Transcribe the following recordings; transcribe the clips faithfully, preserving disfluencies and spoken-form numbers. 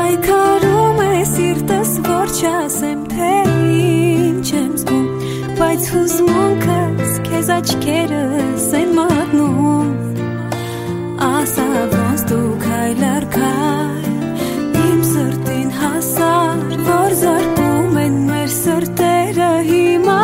Պայքարում է սիրտս, որ չասեմ, թե ինչ եմ զգում, բայց հուզմունքս քեզ աչքերս են մատնում, ասա ոնց դու քայլ առ քայլ իմ սրտին հասար, որ զարկում են մեր սրտերը հիմա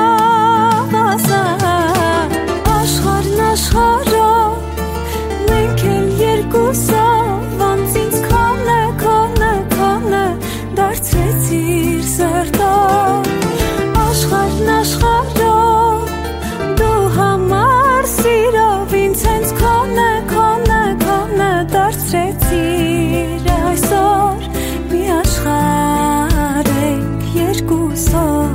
հավասար, աշխարհն աշխարհով մենք էլ երկուսով ոնց ինձ քոնը քոնը քոնը դարձրեցիր սրտով, աշխարհն աշխարհով դու համար սիրով ինձ հենց քոնը քոնը քոնը դարձրեցիր, այսօր մի աշխարհ ենք երկուսով.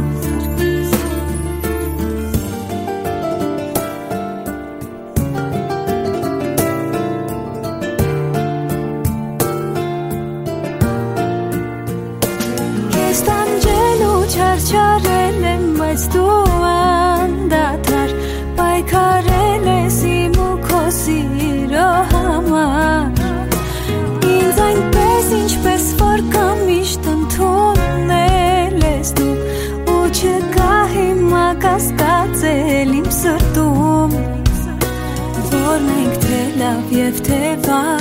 Քեզ տանջել ու չարչարել եմ, բայց դու անդադար պայքարել ես իմ ու քո սիրո համար, ինձ այնպես ինչպես որ կամ միշտ ընդունել ես դու, ու չկա հիմա կասկածել իմ սրտում, որ մենք թե լավ և թե վատ